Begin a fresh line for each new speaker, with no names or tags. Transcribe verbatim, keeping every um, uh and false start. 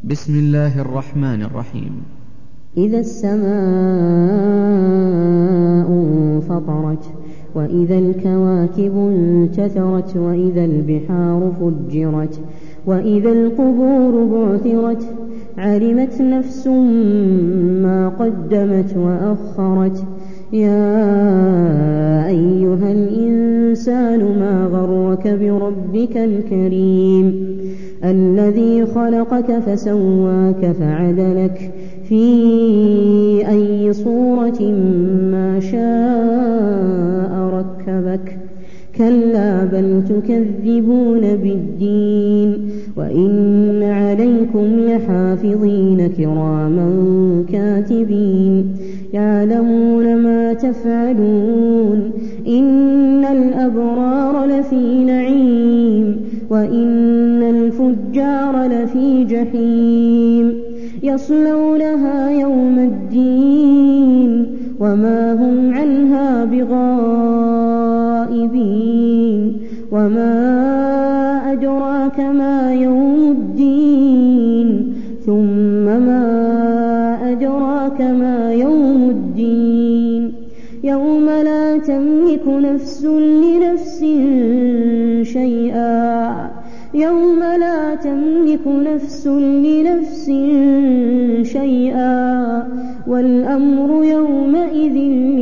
بسم الله الرحمن الرحيم.
إذا السماء انفطرت وإذا الكواكب انتثرت وإذا البحار فجرت وإذا القبور بعثرت علمت نفس ما قدمت وأخرت. يا أيها الإنسان ما غرك بربك الكريم الذي خلقك فسواك فعدلك في أي صورة ما شاء ركبك. كلا بل تكذبون بالدين وإن عليكم لحافظين كراما كاتبين يعلمون ما تفعلون. إن الأبرار لفي نعيم وإن الفجار لفي جحيم يصلونها يوم الدين وما هم عنها بغائبين. وما أدراك ما يوم الدين ثم ما أدراك ما يوم الدين يوم لا تملك نفس لنفس شيئا يوم لا تملك نفس لنفس شيئا والأمر يومئذ